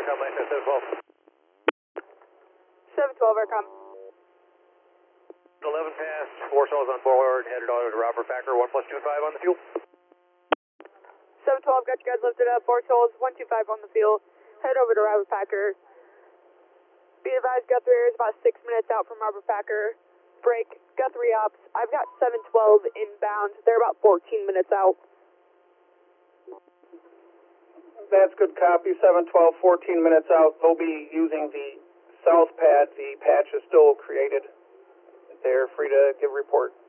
Aircom, license 712. 712 Aircom. 11 past, 4 souls on board, headed auto to Robert Packer, 1 plus 25 on the fuel. 712, got you guys lifted up, 4 souls, 125 on the field. Head over to Robert Packer. Be advised, Guthrie is about 6 minutes out from Robert Packer. Break, Guthrie ops. I've got 712 inbound. They're about 14 minutes out. That's good copy. 712, 14 minutes out. They'll be using the south pad. The patch is still created. They're free to give a report.